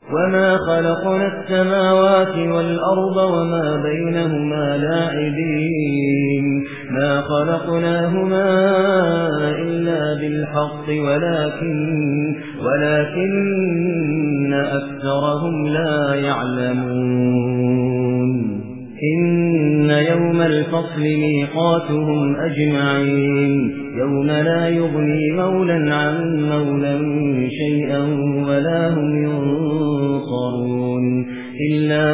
وما خلقنا السماوات والأرض وما بينهما لاعبين ما خلقناهما إلا بالحق ولكن أكثرهم لا يعلمون إن يوم الفصل ميقاتهم أجمعين يوم لا يغني مولى عن مولى شيئا ولا هم ينصرون إلا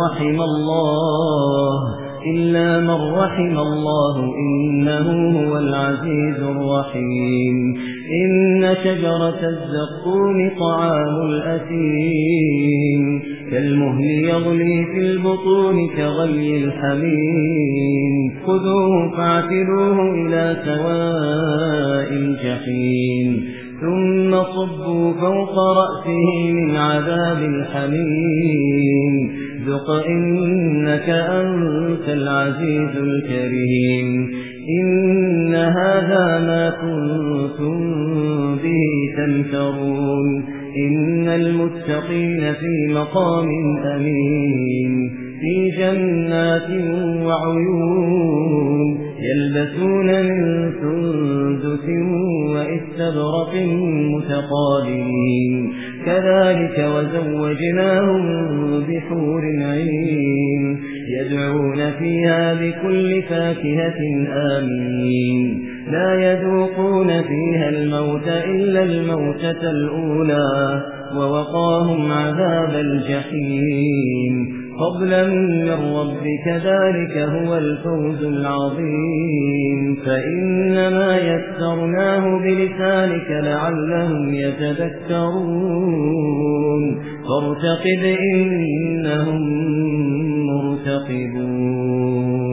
من رحم الله إنه هو العزيز الرحيم إن شجرة الزقوم طعام الأثيم كالمهل يغلي في البطون كغلي الحميم خذوه فاعتلوه إلى سواء الجحيم ثم صبوا فوق رأسه من عذاب الحميم ذق إنك أنت العزيز الكريم إن هذا ما كنتم به تمترون إن المتقين في مقام أمين في جنات وعيون يلبسون من سندس وإستبرق متقابلين كذلك وزوجناهم بحور عين يدعون فيها بكل فاكهة آمين لا يذوقون فيها الموت إلا الموتة الأولى ووقاهم عذاب الجحيم فضلا من ربك ذلك هو الفوز العظيم فإنما يسرناه بلسانك لعلهم يتذكرون فارتقب إنهم مرتقبون